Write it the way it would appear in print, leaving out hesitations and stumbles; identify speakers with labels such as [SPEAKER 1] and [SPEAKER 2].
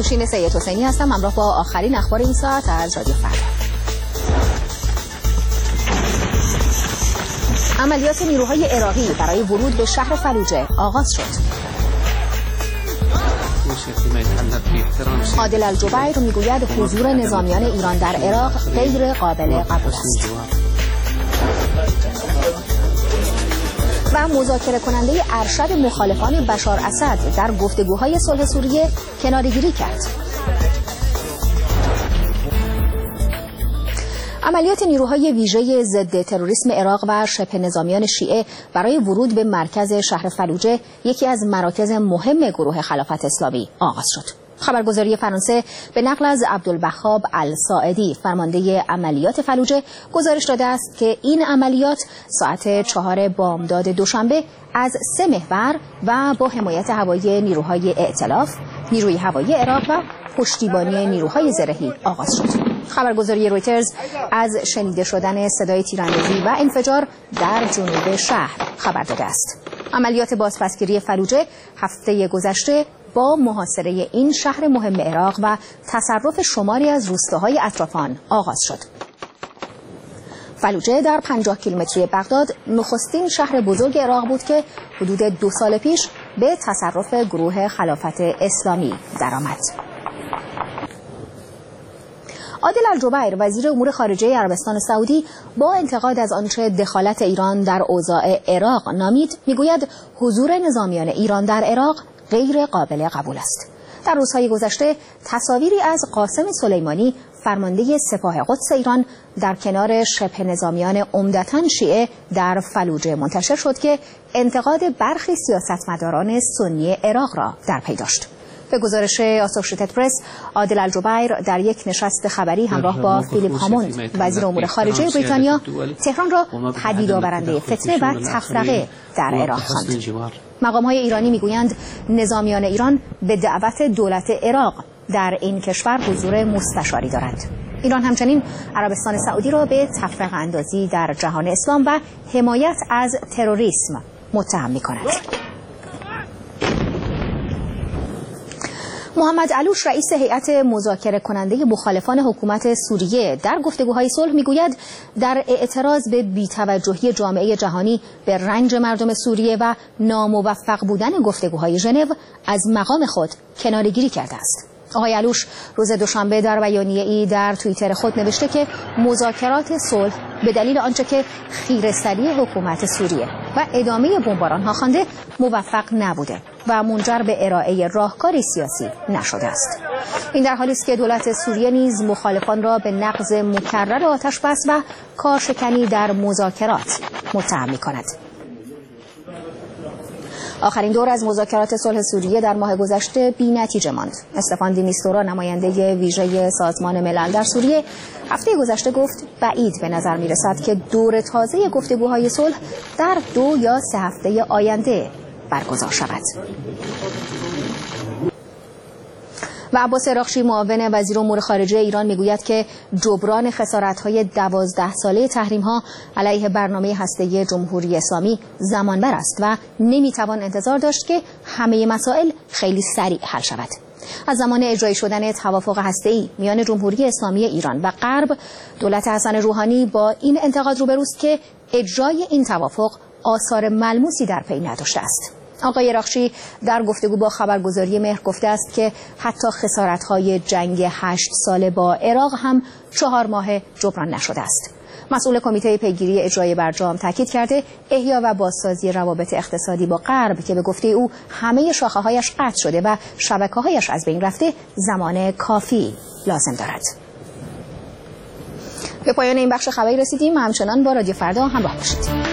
[SPEAKER 1] نوشین سید حسینی هستم، همراه با آخرین اخبار این ساعت از رادیو فردا. عملیات نیروهای عراقی برای ورود به شهر فلوجه آغاز شد. عادل الجبیر میگوید حضور نظامیان ایران در عراق غیر قابل قبول است. و مذاکره کننده ارشد مخالفان بشار اسد در گفتگوهای صلح سوریه کناره‌گیری کرد. عملیات نیروهای ویژه ضد تروریسم عراق و شبه نظامیان شیعه برای ورود به مرکز شهر فلوجه، یکی از مراکز مهم گروه خلافت اسلامی، آغاز شد. خبرگزاری فرانسه به نقل از عبدالوهاب الساعدی، فرمانده عملیات فلوجه، گزارش داده است که این عملیات ساعت 4 بامداد دوشنبه از 3 محور و با حمایت هوایی نیروهای ائتلاف، نیروی هوایی عراق و پشتیبانی نیروهای زرهی آغاز شد. خبرگزاری رویترز از شنیده شدن صدای تیراندازی و انفجار در جنوب شهر خبر داده است. عملیات بازپسگیری فلوجه هفته گذشته با محاصره این شهر مهم عراق و تصرف شماری از روستاهای اطراف آن آغاز شد. فلوجه در 50 کیلومتری بغداد نخستین شهر بزرگ عراق بود که حدود 2 سال پیش به تصرف گروه خلافت اسلامی درآمد. عادل الجبیر، وزیر امور خارجه عربستان سعودی، با انتقاد از آنچه دخالت ایران در اوضاع عراق نامید، میگوید حضور نظامیان ایران در عراق غیر قابل قبول است. در روزهای گذشته تصاویری از قاسم سلیمانی، فرمانده سپاه قدس ایران، در کنار شبه نظامیان عمدتاً شیعه در فلوجه منتشر شد که انتقاد برخی سیاستمداران سنی عراق را در پی داشت. به گزارش آسوشیتد پرس، عادل الجبیر در یک نشست خبری همراه با فیلیپ هاموند، وزیر امور خارجه بریتانیا، تهران را پدید آورنده فتنه و تفرقه در عراق خواند. مقام‌های ایرانی میگویند نظامیان ایران به دعوت دولت عراق در این کشور حضور مستشاری دارند. ایران همچنین عربستان سعودی را به تفرقه اندازی در جهان اسلام و حمایت از تروریسم متهم می‌کند. محمد علوش، رئیس هیئت مذاکره کننده مخالفان حکومت سوریه در گفتگوهای صلح، میگوید در اعتراض به بی‌توجهی جامعه جهانی به رنج مردم سوریه و ناموفق بودن گفتگوهای ژنو از مقام خود کناره‌گیری کرده است. آقای علوش روز دوشنبه در بیانیه‌ای در توییتر خود نوشته که مذاکرات صلح به دلیل آنچه که خیره‌سری حکومت سوریه و ادامه بمباران‌ها خوانده موفق نبوده و منجر به ارائه راهکاری سیاسی نشده است. این در حالی است که دولت سوریه نیز مخالفان را به نقض مکرر آتش‌بس و کارشکنی در مذاکرات متهم می‌کند. آخرین دور از مذاکرات صلح سوریه در ماه گذشته بی‌نتیجه ماند. استفان دی میستورا، نماینده ویژه سازمان ملل در سوریه، هفته گذشته گفت بعید به نظر می‌رسد که دور تازه گفتگوهای صلح در 2 یا 3 هفته آینده برگزار شود. و عباس اراغچی، معاون وزیر امور خارجه ایران، میگوید که جبران خسارت‌های 12 ساله تحریم‌ها علیه برنامه هسته‌ای جمهوری اسلامی زمانبر است و نمیتوان انتظار داشت که همه مسائل خیلی سریع حل شود. از زمان اجرایی شدن توافق هسته‌ای میان جمهوری اسلامی ایران و غرب، دولت حسن روحانی با این انتقاد روبروست که اجرای این توافق آثار ملموسی در پی نداشته است. آقای اراغچی در گفتگو با خبرگزاری مهر گفته است که حتی خسارت‌های جنگ 8 ساله با عراق هم 4 ماه جبران نشده است. مسئول کمیته پیگیری اجرای برجام تاکید کرده احیا و بازسازی روابط اقتصادی با غرب که به گفته او همه شاخه‌هایش قطع شده و شبکه‌هایش از بین رفته زمان کافی لازم دارد. به پایان این بخش خبری رسیدیم. همچنان با رادیو فردا همراه باشید.